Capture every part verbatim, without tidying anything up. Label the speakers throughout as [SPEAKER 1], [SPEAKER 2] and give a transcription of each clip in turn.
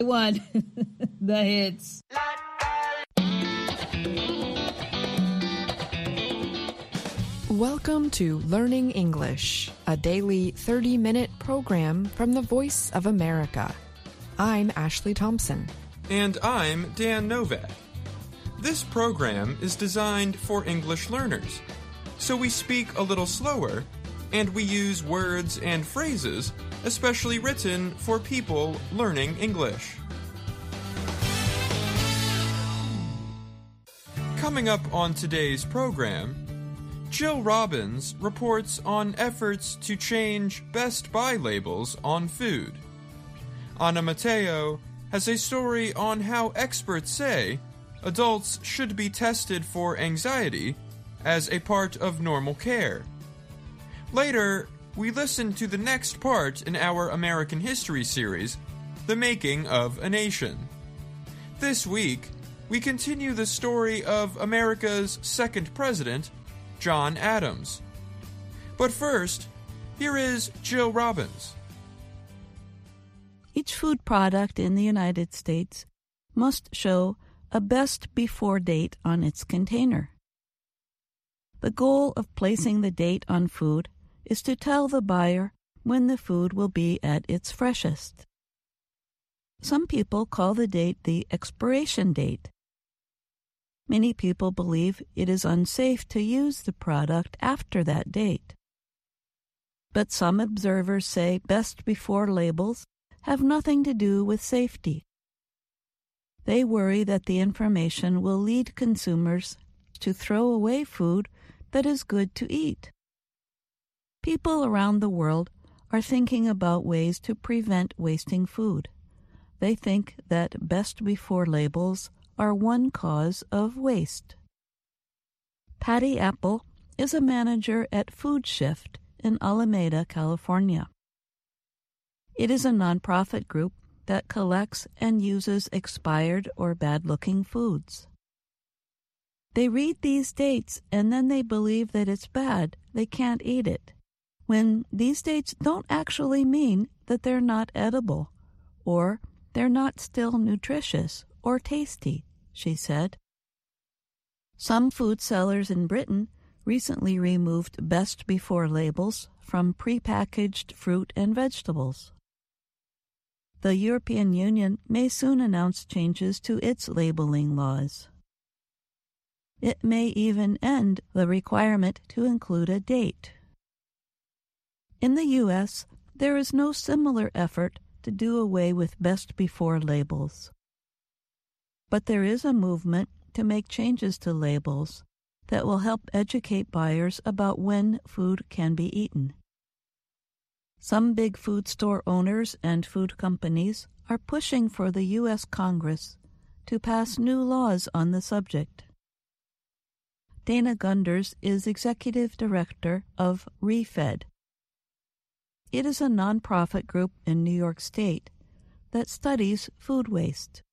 [SPEAKER 1] One, the hits.
[SPEAKER 2] Welcome to Learning English, a daily thirty-minute program from the Voice of America. I'm Ashley Thompson.
[SPEAKER 3] And I'm Dan Novak. This program is designed for English learners, so we speak a little slower, and we use words and phrases especially written for people learning English. Coming up on today's program, Jill Robbins reports on efforts to change Best Buy labels on food. Ana Mateo has a story on how experts say adults should be tested for anxiety as a part of normal care. Later, we listen to the next part in our American history series, The Making of a Nation. This week, we continue the story of America's second president, John Adams. But first, here is Jill Robbins.
[SPEAKER 4] Each food product in the United States must show a best before date on its container. The goal of placing the date on food is to tell the buyer when the food will be at its freshest. Some people call the date the expiration date. Many people believe it is unsafe to use the product after that date. But some observers say best before labels have nothing to do with safety. They worry that the information will lead consumers to throw away food that is good to eat. People around the world are thinking about ways to prevent wasting food. They think that best before labels are one cause of waste. Patty Apple is a manager at Food Shift in Alameda, California. It is a nonprofit group that collects and uses expired or bad-looking foods. They read these dates and then they believe that it's bad, they can't eat it, when these dates don't actually mean that they're not edible, or they're not still nutritious or tasty, she said. Some food sellers in Britain recently removed best before labels from prepackaged fruit and vegetables. The European Union may soon announce changes to its labeling laws. It may even end the requirement to include a date. In the U S, there is no similar effort to do away with best before labels. But there is a movement to make changes to labels that will help educate buyers about when food can be eaten. Some big food store owners and food companies are pushing for the U S Congress to pass new laws on the subject. Dana Gunders is executive director of ReFed. It is a nonprofit group in New York State that studies food waste.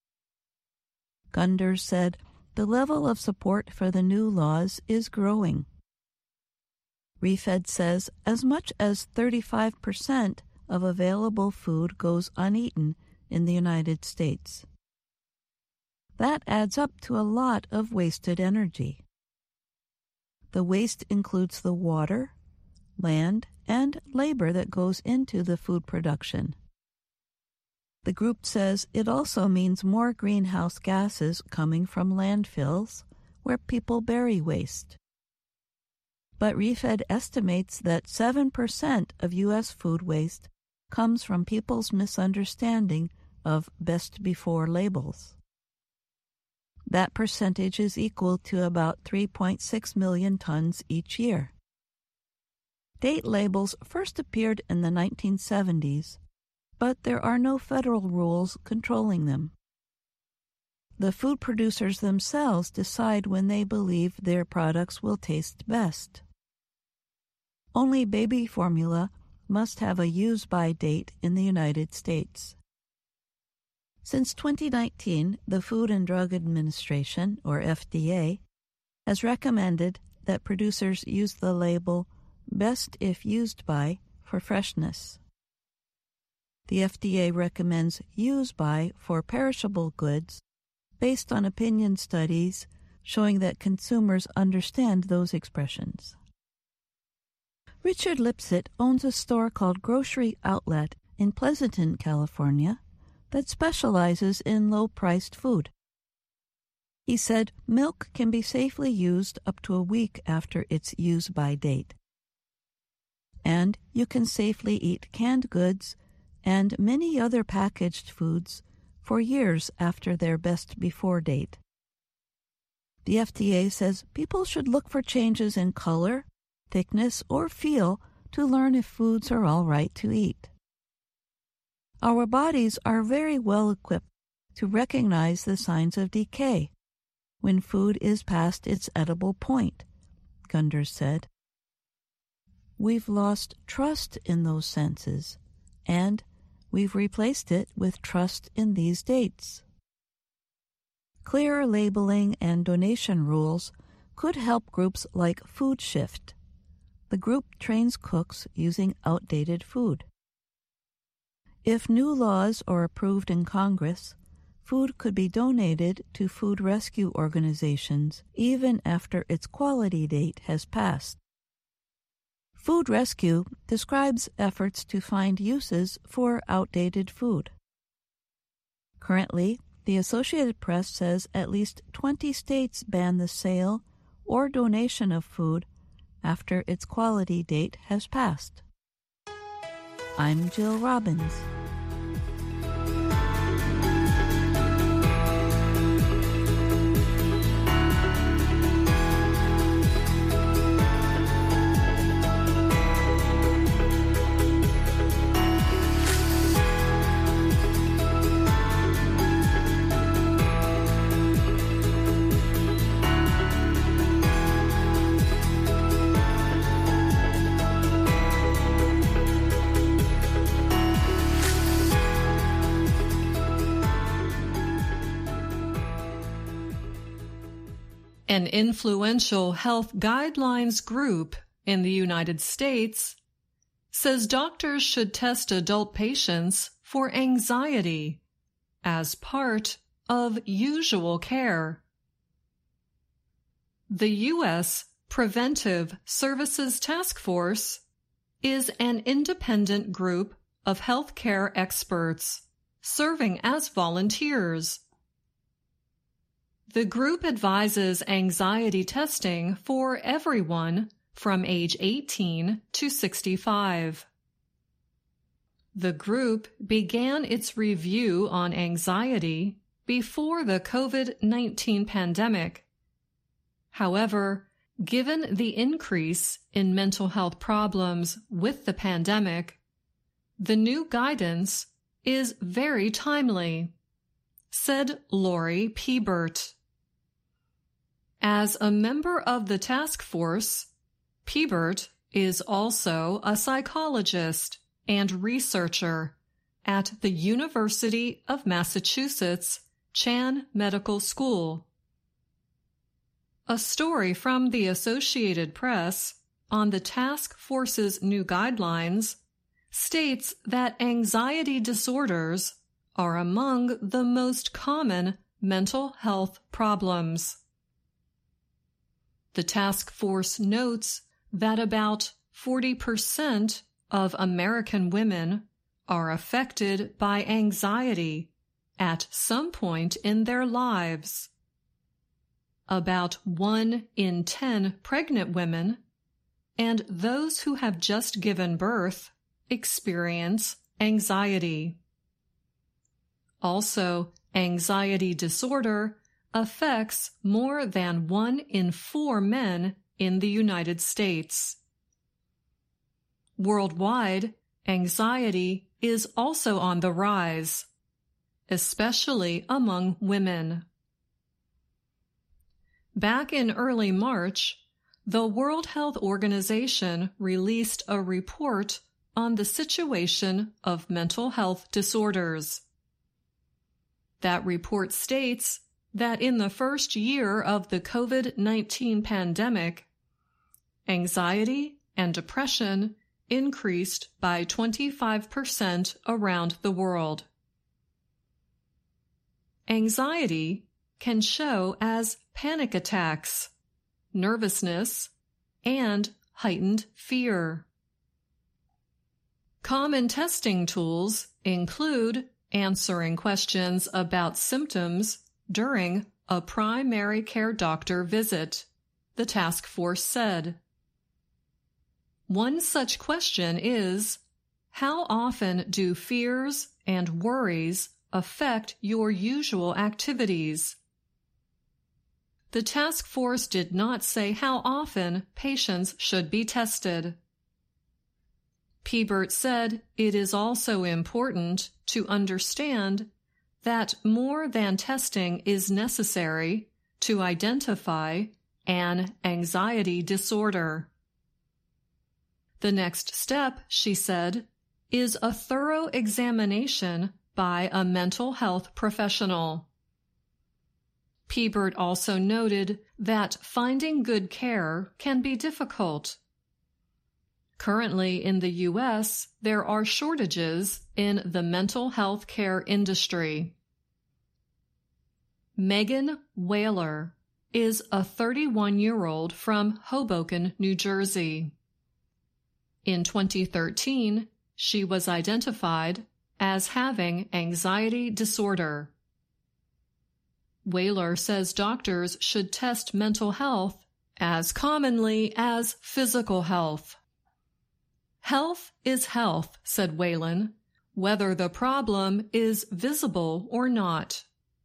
[SPEAKER 4] Gunders said the level of support for the new laws is growing. ReFed says as much as thirty-five percent of available food goes uneaten in the United States. That adds up to a lot of wasted energy. The waste includes the water, land, and labor that goes into the food production. The group says it also means more greenhouse gases coming from landfills where people bury waste. But ReFed estimates that seven percent of U S food waste comes from people's misunderstanding of best before labels. That percentage is equal to about three point six million tons each year. Date labels first appeared in the nineteen seventies, but there are no federal rules controlling them. The food producers themselves decide when they believe their products will taste best. Only baby formula must have a use-by date in the United States. Since twenty nineteen, the Food and Drug Administration, or F D A, has recommended that producers use the label best if used by for freshness. the F D A recommends use by for perishable goods based on opinion studies showing that consumers understand those expressions. Richard Lipset owns a store called Grocery Outlet in Pleasanton, California, that specializes in low-priced food. He said milk can be safely used up to a week after its use-by date. And you can safely eat canned goods and many other packaged foods for years after their best before date. The F D A says people should look for changes in color, thickness, or feel to learn if foods are all right to eat. Our bodies are very well equipped to recognize the signs of decay when food is past its edible point, Gunders said. We've lost trust in those senses, and we've replaced it with trust in these dates. Clearer labeling and donation rules could help groups like Food Shift. The group trains cooks using outdated food. If new laws are approved in Congress, food could be donated to food rescue organizations even after its quality date has passed. Food Rescue describes efforts to find uses for outdated food. Currently, the Associated Press says at least twenty states ban the sale or donation of food after its quality date has passed. I'm Jill Robbins.
[SPEAKER 5] An influential health guidelines group in the United States says doctors should test adult patients for anxiety as part of usual care. The U S Preventive Services Task Force is an independent group of healthcare experts serving as volunteers. The group advises anxiety testing for everyone from age eighteen to sixty-five. The group began its review on anxiety before the COVID nineteen pandemic. However, given the increase in mental health problems with the pandemic, the new guidance is very timely, said Lori Piebert. As a member of the task force, Piebert is also a psychologist and researcher at the University of Massachusetts Chan Medical School. A story from the Associated Press on the task force's new guidelines states that anxiety disorders are among the most common mental health problems. The task force notes that about forty percent of American women are affected by anxiety at some point in their lives. About one in ten pregnant women and those who have just given birth experience anxiety. Also, anxiety disorder affects more than one in four men in the United States. Worldwide, anxiety is also on the rise, especially among women. Back in early March, the World Health Organization released a report on the situation of mental health disorders. That report states that in the first year of the COVID nineteen pandemic, anxiety and depression increased by twenty-five percent around the world. Anxiety can show as panic attacks, nervousness, and heightened fear. Common testing tools include answering questions about symptoms during a primary care doctor visit, the task force said. One such question is, how often do fears and worries affect your usual activities? The task force did not say how often patients should be tested. Piebert said it is also important to understand that more than testing is necessary to identify an anxiety disorder. The next step, she said, is a thorough examination by a mental health professional. Piebert also noted that finding good care can be difficult. Currently in the U S, there are shortages in the mental health care industry. Megan Whaler is a thirty-one-year-old from Hoboken, New Jersey. In twenty thirteen, she was identified as having anxiety disorder. Whaler says doctors should test mental health as commonly as physical health. Health is health, said Whalen, whether the problem is visible or not.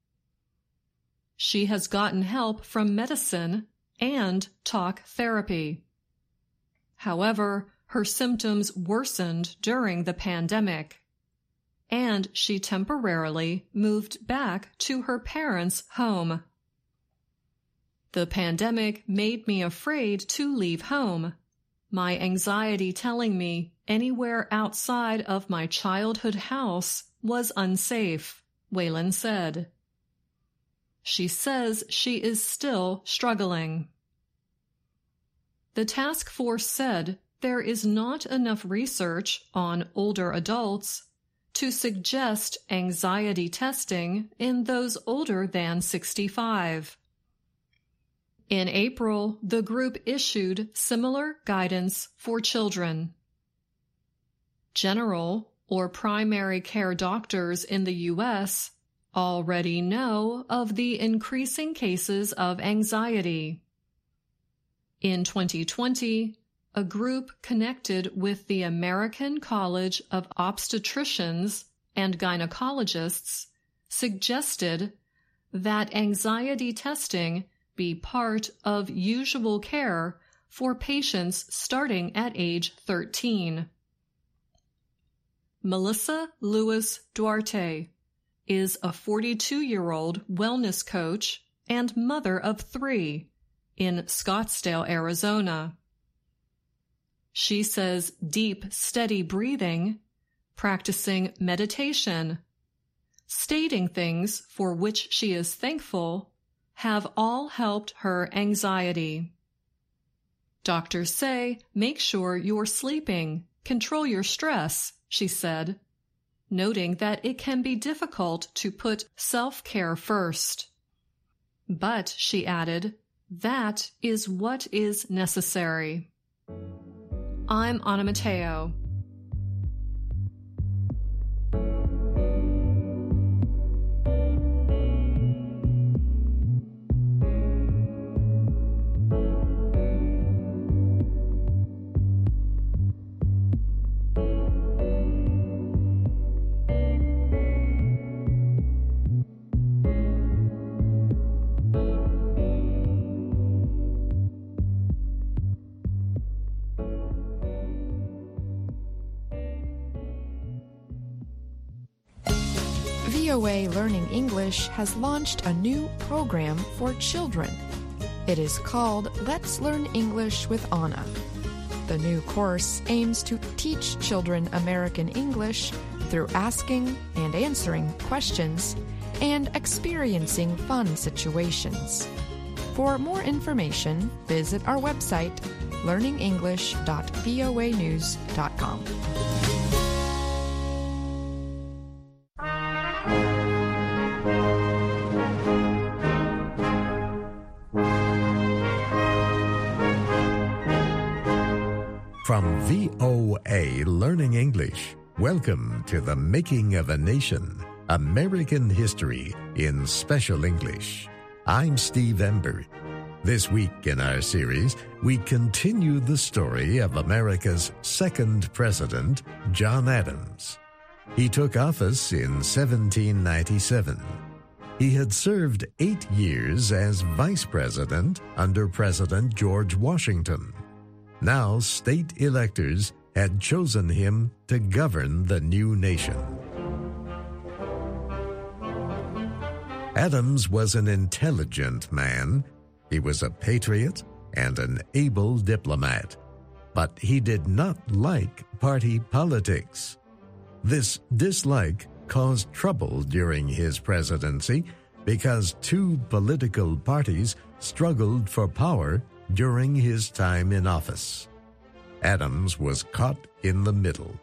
[SPEAKER 5] She has gotten help from medicine and talk therapy. However, her symptoms worsened during the pandemic, and she temporarily moved back to her parents' home. The pandemic made me afraid to leave home, my anxiety telling me anywhere outside of my childhood house was unsafe, Whalen said. She says she is still struggling. The task force said there is not enough research on older adults to suggest anxiety testing in those older than sixty-five. In April, the group issued similar guidance for children. General or primary care doctors in the U S already know of the increasing cases of anxiety. In twenty twenty, a group connected with the American College of Obstetricians and Gynecologists suggested that anxiety testing be part of usual care for patients starting at age thirteen. Melissa Lewis Duarte is a forty-two-year-old wellness coach and mother of three in Scottsdale, Arizona. She says deep, steady breathing, practicing meditation, stating things for which she is thankful, have all helped her anxiety. Doctors say make sure you're sleeping, control your stress, she said, noting that it can be difficult to put self-care first. But, she added, that is what is necessary. I'm Anna Matteo.
[SPEAKER 2] V O A Learning English has launched a new program for children. It is called Let's Learn English with Anna. The new course aims to teach children American English through asking and answering questions and experiencing fun situations. For more information, visit our website, learning english dot voa news dot com. com.
[SPEAKER 6] From V O A Learning English, welcome to The Making of a Nation, American History in Special English. I'm Steve Ember. This week in our series, we continue the story of America's second president, John Adams. He took office in seventeen ninety-seven. He had served eight years as vice president under President George Washington. Now, state electors had chosen him to govern the new nation. Adams was an intelligent man. He was a patriot and an able diplomat. But he did not like party politics. This dislike caused trouble during his presidency because two political parties struggled for power during his time in office. Adams was caught in the middle.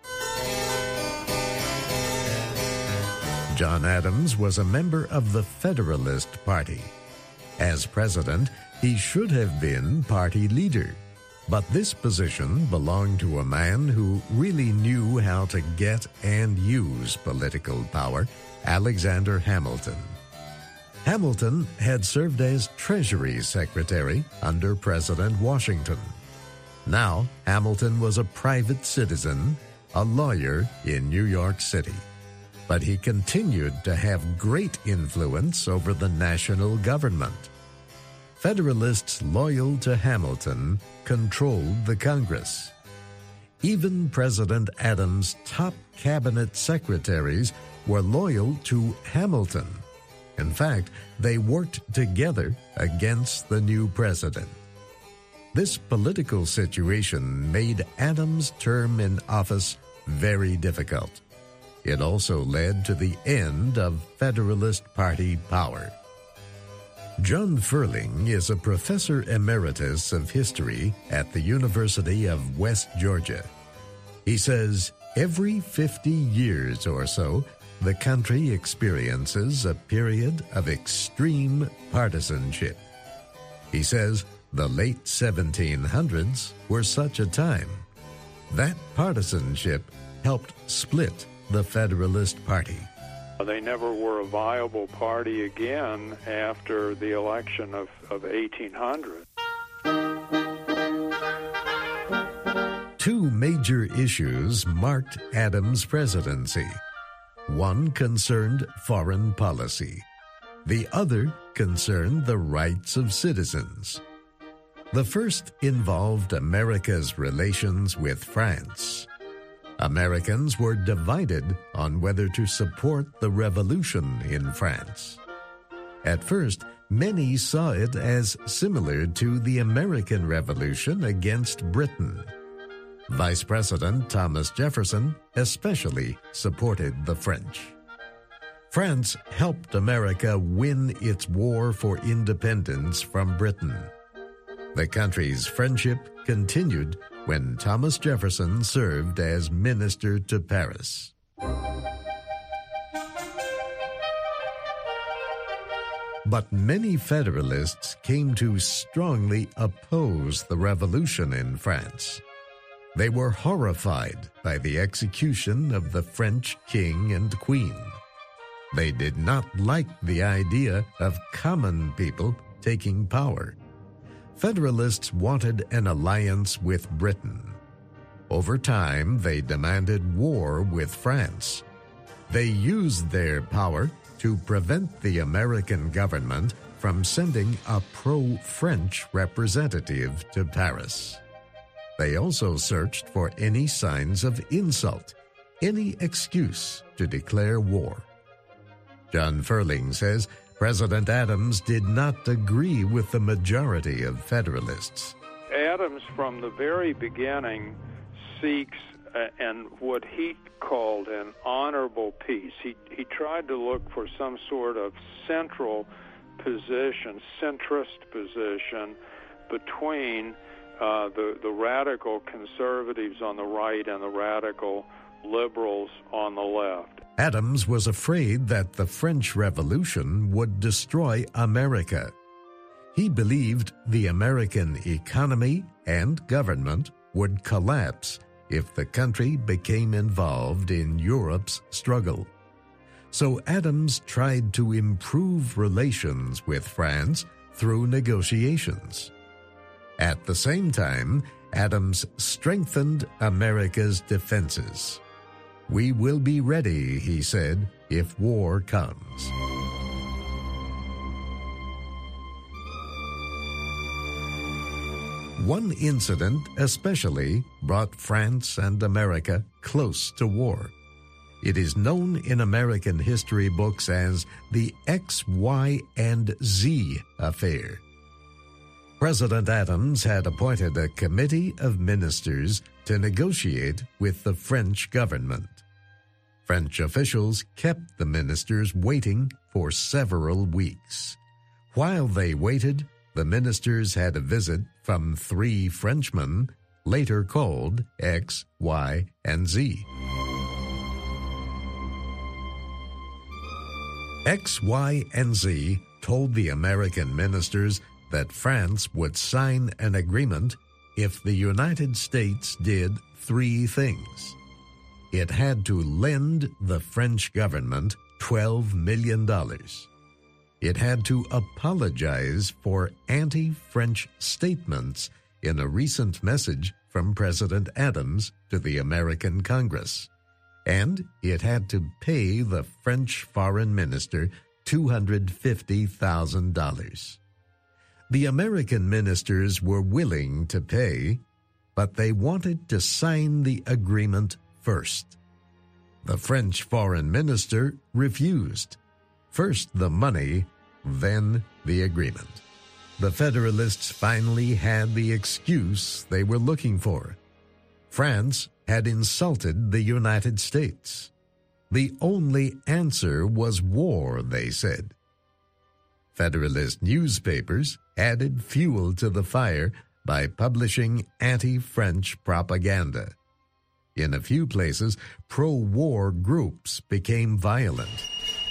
[SPEAKER 6] John Adams was a member of the Federalist Party. As president, he should have been party leader, but this position belonged to a man who really knew how to get and use political power, Alexander Hamilton. Hamilton had served as Treasury Secretary under President Washington. Now, Hamilton was a private citizen, a lawyer in New York City. But he continued to have great influence over the national government. Federalists loyal to Hamilton controlled the Congress. Even President Adams' top cabinet secretaries were loyal to Hamilton. In fact, they worked together against the new president. This political situation made Adams' term in office very difficult. It also led to the end of Federalist Party power. John Ferling is a professor emeritus of history at the University of West Georgia. He says every fifty years or so, the country experiences a period of extreme partisanship. He says the late seventeen hundreds were such a time. That partisanship helped split the Federalist Party.
[SPEAKER 7] They never were a viable party again after the election of, of eighteen hundred.
[SPEAKER 6] Two major issues marked Adams' presidency. One concerned foreign policy. The other concerned the rights of citizens. The first involved America's relations with France. Americans were divided on whether to support the revolution in France. At first, many saw it as similar to the American Revolution against Britain. Vice President Thomas Jefferson especially supported the French. France helped America win its war for independence from Britain. The country's friendship continued when Thomas Jefferson served as minister to Paris. But many Federalists came to strongly oppose the revolution in France. They were horrified by the execution of the French king and queen. They did not like the idea of common people taking power. Federalists wanted an alliance with Britain. Over time, they demanded war with France. They used their power to prevent the American government from sending a pro-French representative to Paris. They also searched for any signs of insult, any excuse to declare war. John Ferling says President Adams did not agree with the majority of Federalists.
[SPEAKER 7] Adams, from the very beginning, seeks uh, and what he called an honorable peace. He, he tried to look for some sort of central position, centrist position between uh, the, the radical conservatives on the right and the radical liberals on the left.
[SPEAKER 6] Adams was afraid that the French Revolution would destroy America. He believed the American economy and government would collapse if the country became involved in Europe's struggle. So Adams tried to improve relations with France through negotiations. At the same time, Adams strengthened America's defenses. "We will be ready," he said, "if war comes." One incident especially brought France and America close to war. It is known in American history books as the X, Y, and Z affair. President Adams had appointed a committee of ministers to negotiate with the French government. French officials kept the ministers waiting for several weeks. While they waited, the ministers had a visit from three Frenchmen, later called X, Y, and Z. X, Y, and Z told the American ministers that France would sign an agreement if the United States did three things. It had to lend the French government twelve million dollars. It had to apologize for anti-French statements in a recent message from President Adams to the American Congress. And it had to pay the French foreign minister two hundred fifty thousand dollars. The American ministers were willing to pay, but they wanted to sign the agreement first. The French foreign minister refused. First the money, then the agreement. The Federalists finally had the excuse they were looking for. France had insulted the United States. The only answer was war, they said. Federalist newspapers added fuel to the fire by publishing anti-French propaganda. In a few places, pro-war groups became violent.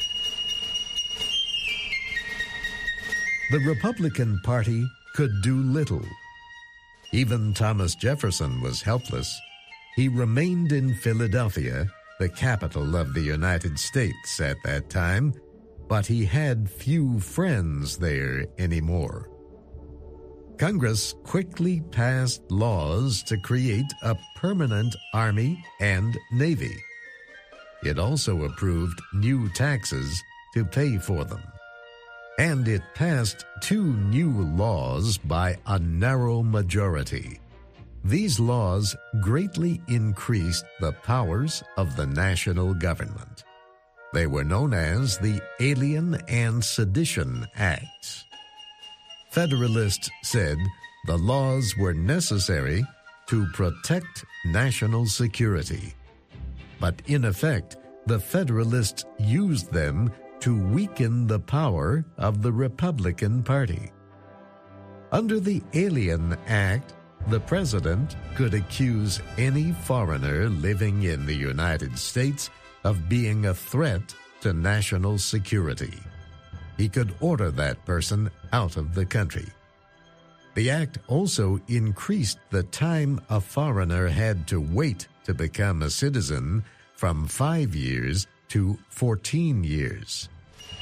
[SPEAKER 6] The Republican Party could do little. Even Thomas Jefferson was helpless. He remained in Philadelphia, the capital of the United States at that time, but he had few friends there anymore. Congress quickly passed laws to create a permanent army and navy. It also approved new taxes to pay for them. And it passed two new laws by a narrow majority. These laws greatly increased the powers of the national government. They were known as the Alien and Sedition Acts. Federalists said the laws were necessary to protect national security. But in effect, the Federalists used them to weaken the power of the Republican Party. Under the Alien Act, the president could accuse any foreigner living in the United States of being a threat to national security. He could order that person out of the country. The act also increased the time a foreigner had to wait to become a citizen from five years to fourteen years.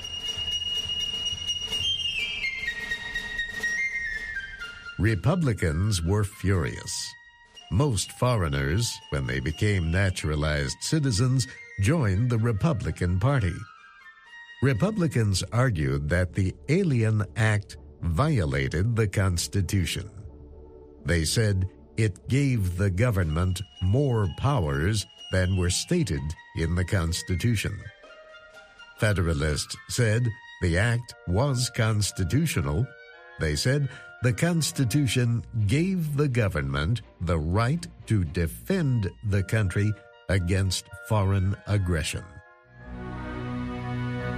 [SPEAKER 6] Republicans were furious. Most foreigners, when they became naturalized citizens, joined the Republican Party. Republicans argued that the Alien Act violated the Constitution. They said it gave the government more powers than were stated in the Constitution. Federalists said the act was constitutional. They said the Constitution gave the government the right to defend the country against foreign aggression.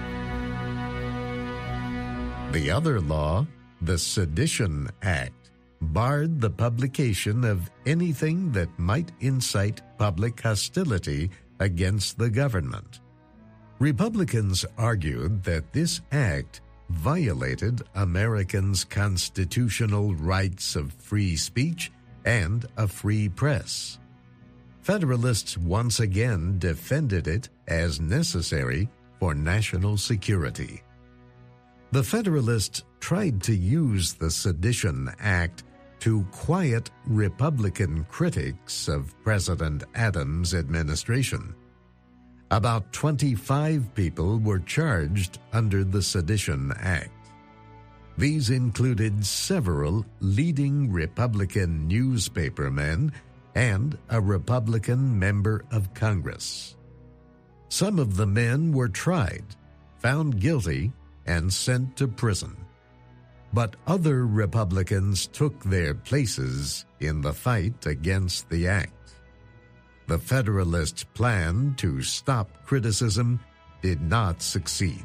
[SPEAKER 6] The other law, the Sedition Act, barred the publication of anything that might incite public hostility against the government. Republicans argued that this act violated Americans' constitutional rights of free speech and a free press. Federalists once again defended it as necessary for national security. The Federalists tried to use the Sedition Act to quiet Republican critics of President Adams' administration. About twenty-five people were charged under the Sedition Act. These included several leading Republican newspapermen and a Republican member of Congress. Some of the men were tried, found guilty, and sent to prison. But other Republicans took their places in the fight against the act. The Federalists' plan to stop criticism did not succeed.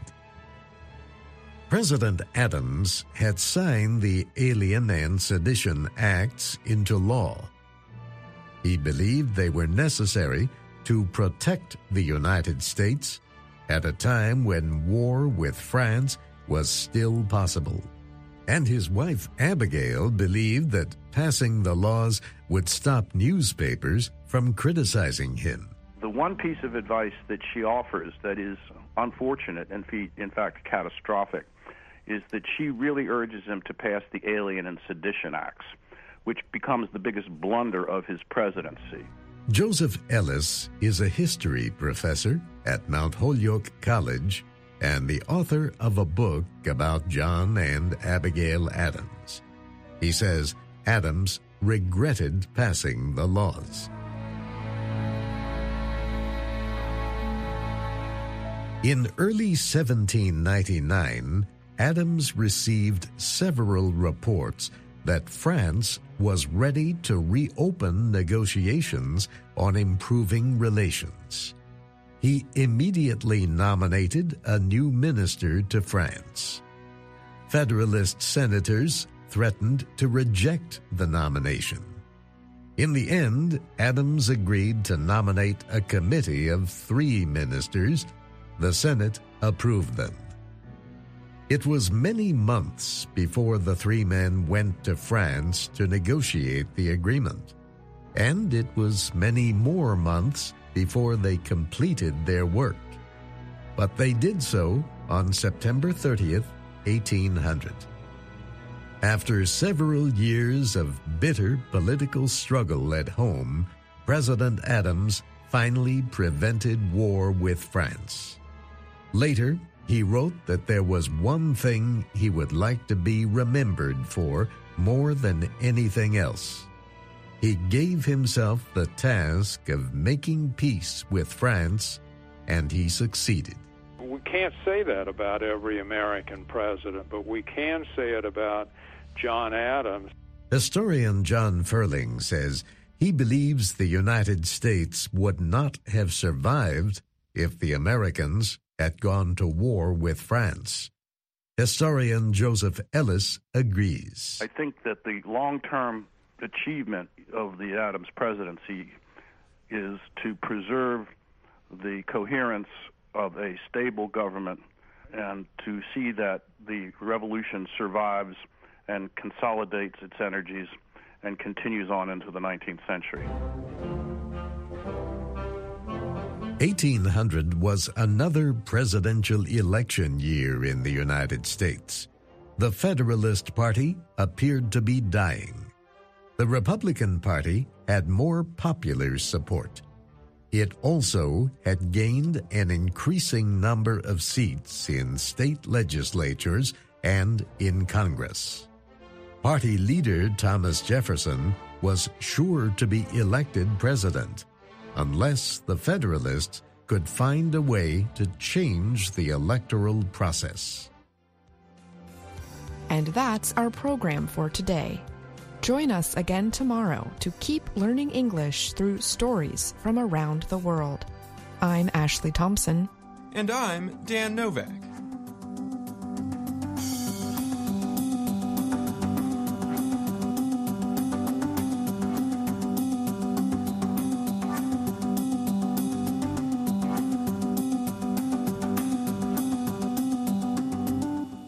[SPEAKER 6] President Adams had signed the Alien and Sedition Acts into law. He believed they were necessary to protect the United States at a time when war with France was still possible. And his wife Abigail believed that passing the laws would stop newspapers from criticizing him.
[SPEAKER 8] The one piece of advice that she offers that is unfortunate and in fact catastrophic is that she really urges him to pass the Alien and Sedition Acts, which becomes the biggest blunder of his presidency.
[SPEAKER 6] Joseph Ellis is a history professor at Mount Holyoke College and the author of a book about John and Abigail Adams. He says Adams regretted passing the laws. In early seventeen ninety-nine, Adams received several reports that France was ready to reopen negotiations on improving relations. He immediately nominated a new minister to France. Federalist senators threatened to reject the nomination. In the end, Adams agreed to nominate a committee of three ministers. The Senate approved them. It was many months before the three men went to France to negotiate the agreement, and it was many more months before they completed their work. But they did so on September thirtieth, eighteen hundred. After several years of bitter political struggle at home, President Adams finally prevented war with France. Later, he wrote that there was one thing he would like to be remembered for more than anything else. He gave himself the task of making peace with France, and he succeeded.
[SPEAKER 7] We can't say that about every American president, but we can say it about John Adams.
[SPEAKER 6] Historian John Ferling says he believes the United States would not have survived if the Americans had gone to war with France. Historian Joseph Ellis agrees.
[SPEAKER 8] I think that the long-term achievement of the Adams presidency is to preserve the coherence of a stable government and to see that the revolution survives and consolidates its energies and continues on into the nineteenth century.
[SPEAKER 6] eighteen hundred was another presidential election year in the United States. The Federalist Party appeared to be dying. The Republican Party had more popular support. It also had gained an increasing number of seats in state legislatures and in Congress. Party leader Thomas Jefferson was sure to be elected president, unless the Federalists could find a way to change the electoral process.
[SPEAKER 2] And that's our program for today. Join us again tomorrow to keep learning English through stories from around the world. I'm Ashley Thompson.
[SPEAKER 3] And I'm Dan Novak.